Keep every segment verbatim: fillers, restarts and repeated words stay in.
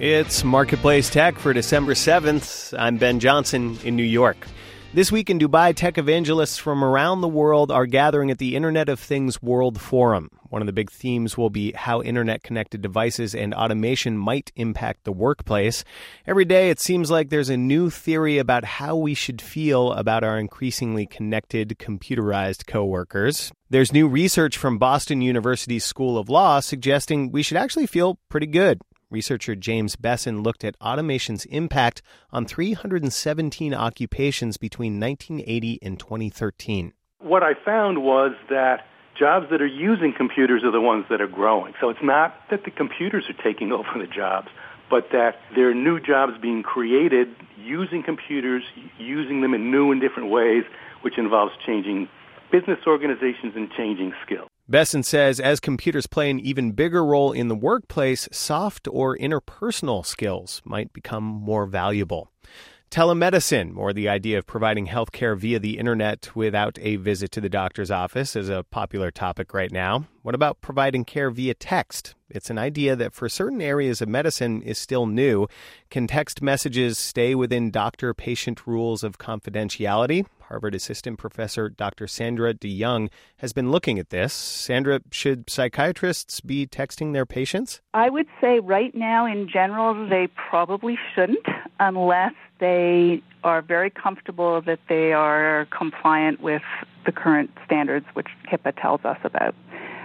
It's Marketplace Tech for December seventh. I'm Ben Johnson in New York. This week in Dubai, tech evangelists from around the world are gathering at the Internet of Things World Forum. One of the big themes will be how internet-connected devices and automation might impact the workplace. Every day, it seems like there's a new theory about how we should feel about our increasingly connected, computerized coworkers. There's new research from Boston University's School of Law suggesting we should actually feel pretty good. Researcher James Besson looked at automation's impact on three hundred seventeen occupations between nineteen eighty and twenty thirteen. What I found was that jobs that are using computers are the ones that are growing. So it's not that the computers are taking over the jobs, but that there are new jobs being created using computers, using them in new and different ways, which involves changing business organizations and changing skills. Besson says as computers play an even bigger role in the workplace, soft or interpersonal skills might become more valuable. Telemedicine, or the idea of providing healthcare via the internet without a visit to the doctor's office, is a popular topic right now. What about providing care via text? It's an idea that for certain areas of medicine is still new. Can text messages stay within doctor-patient rules of confidentiality? Harvard Assistant Professor Doctor Sandra DeYoung has been looking at this. Sandra, should psychiatrists be texting their patients? I would say right now, in general, they probably shouldn't unless they are very comfortable that they are compliant with the current standards, which HIPAA tells us about.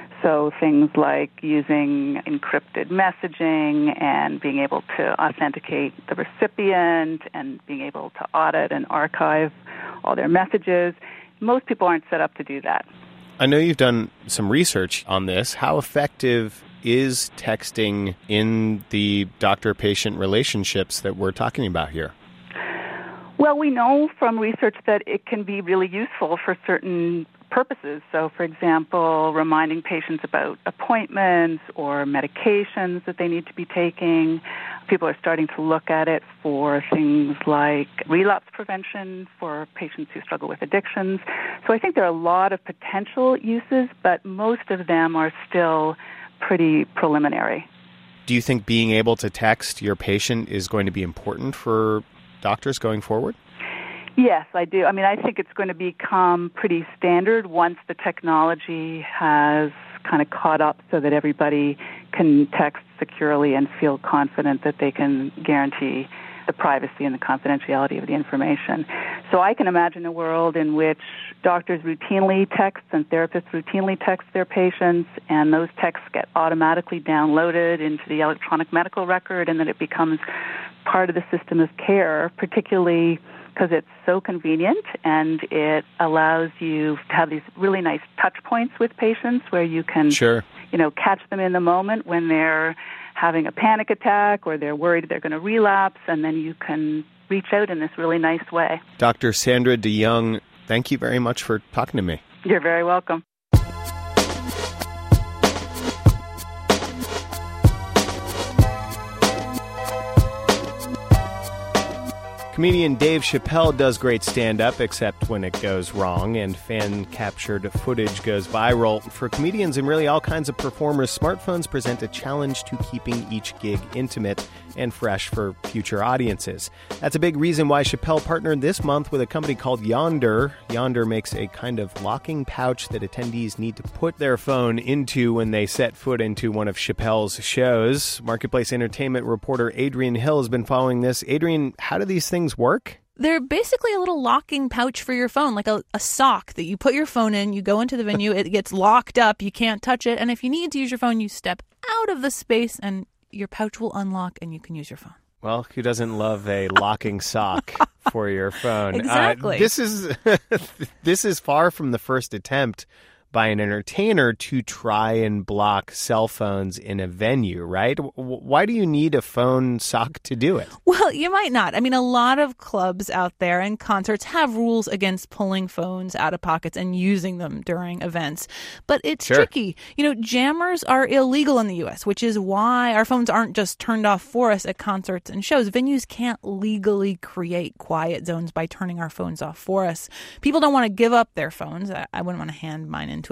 So things like using encrypted messaging and being able to authenticate the recipient and being able to audit and archive all their messages. Most people aren't set up to do that. I know you've done some research on this. How effective is texting in the doctor-patient relationships that we're talking about here? Well, we know from research that it can be really useful for certain purposes. So, for example, reminding patients about appointments or medications that they need to be taking. People are starting to look at it for things like relapse prevention for patients who struggle with addictions. So I think there are a lot of potential uses, but most of them are still pretty preliminary. Do you think being able to text your patient is going to be important for doctors going forward? Yes, I do. I mean, I think it's going to become pretty standard once the technology has kind of caught up so that everybody can text securely and feel confident that they can guarantee the privacy and the confidentiality of the information. So I can imagine a world in which doctors routinely text and therapists routinely text their patients, and those texts get automatically downloaded into the electronic medical record, and then it becomes part of the system of care, particularly because it's so convenient and it allows you to have these really nice touch points with patients where you can, sure. you know, catch them in the moment when they're having a panic attack or they're worried they're going to relapse, and then you can reach out in this really nice way. Doctor Sandra DeYoung, thank you very much for talking to me. You're very welcome. Comedian Dave Chappelle does great stand-up, except when it goes wrong and fan-captured footage goes viral. For comedians and really all kinds of performers, smartphones present a challenge to keeping each gig intimate and fresh for future audiences. That's a big reason why Chappelle partnered this month with a company called Yondr. Yondr makes a kind of locking pouch that attendees need to put their phone into when they set foot into one of Chappelle's shows. Marketplace Entertainment reporter Adrian Hill has been following this. Adrian, how do these things work? They're basically a little locking pouch for your phone, like a, a sock that you put your phone in, you go into the venue, it gets locked up, you can't touch it, and if you need to use your phone, you step out of the space and your pouch will unlock and you can use your phone. Well, who doesn't love a locking sock for your phone? Exactly. Uh, this is this is far from the first attempt by an entertainer to try and block cell phones in a venue, right? Why do you need a phone sock to do it? Well, you might not. I mean, a lot of clubs out there and concerts have rules against pulling phones out of pockets and using them during events. But it's Sure. tricky. You know, jammers are illegal in the U S, which is why our phones aren't just turned off for us at concerts and shows. Venues can't legally create quiet zones by turning our phones off for us. People don't want to give up their phones. I, I wouldn't want to hand mine into a big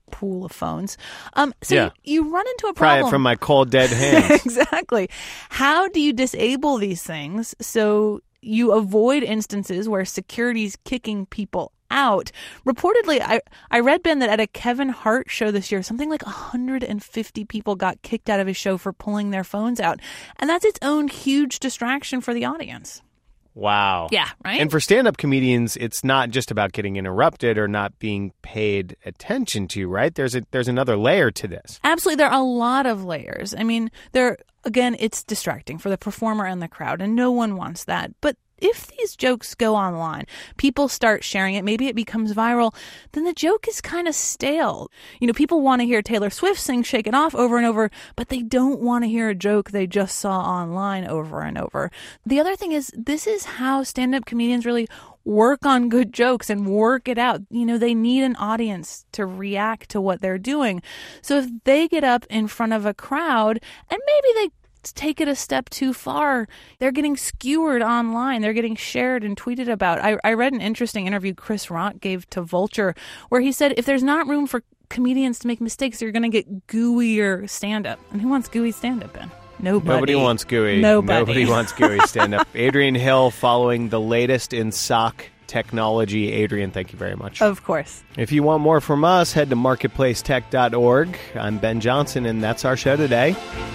pool of phones. Um, so Yeah. you, you run into a Pry problem. it from my cold, dead hands. Exactly. How do you disable these things so you avoid instances where security's kicking people out? Reportedly, I, I read, Ben, that at a Kevin Hart show this year, something like one hundred fifty people got kicked out of his show for pulling their phones out. And that's its own huge distraction for the audience. Wow. Yeah, right? And for stand-up comedians, it's not just about getting interrupted or not being paid attention to, right? There's a, there's another layer to this. Absolutely. There are a lot of layers. I mean, there again, it's distracting for the performer and the crowd, and no one wants that. But if these jokes go online, people start sharing it, maybe it becomes viral, then the joke is kind of stale. You know, people want to hear Taylor Swift sing Shake It Off over and over, but they don't want to hear a joke they just saw online over and over. The other thing is, this is how stand-up comedians really work on good jokes and work it out. You know, they need an audience to react to what they're doing. So if they get up in front of a crowd and maybe they take it a step too far, they're getting skewered online. They're getting shared and tweeted about. I, I read an interesting interview Chris Rock gave to Vulture where he said if there's not room for comedians to make mistakes, you're going to get gooier stand-up. And who wants gooey stand-up, Ben? Nobody. Nobody wants gooey. Nobody. Nobody wants gooey stand-up. Adrian Hill, following the latest in sock technology. Adrian, thank you very much. Of course. If you want more from us, head to marketplace tech dot org. I'm Ben Johnson, and that's our show today.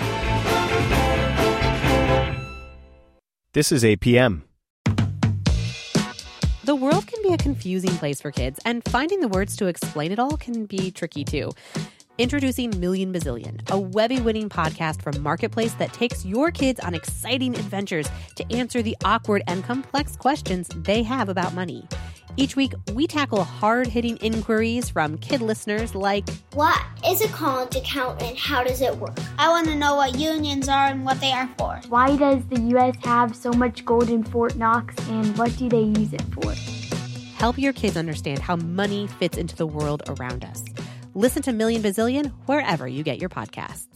This is A P M. The world can be a confusing place for kids, and finding the words to explain it all can be tricky too. Introducing Million Bazillion, a Webby-winning podcast from Marketplace that takes your kids on exciting adventures to answer the awkward and complex questions they have about money. Each week, we tackle hard-hitting inquiries from kid listeners like, what is a college account and how does it work? I want to know what unions are and what they are for. Why does the U S have so much gold in Fort Knox, and what do they use it for? Help your kids understand how money fits into the world around us. Listen to Million Bazillion wherever you get your podcasts.